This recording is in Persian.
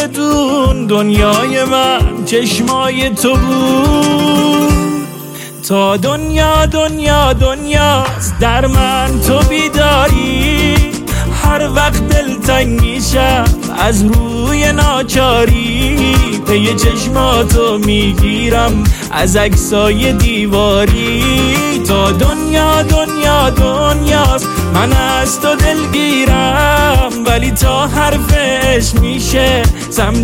بدون دنیای من چشمای تو بود. تا دنیا دنیا دنیاست در من تو بیداری، هر وقت دلتنگ میشم از روی ناچاری، پی چشماتو میگیرم از عکسای دیواری. تا دنیا دنیا دنیاست من از تو دلگیرم، ولی تا حرفش میشه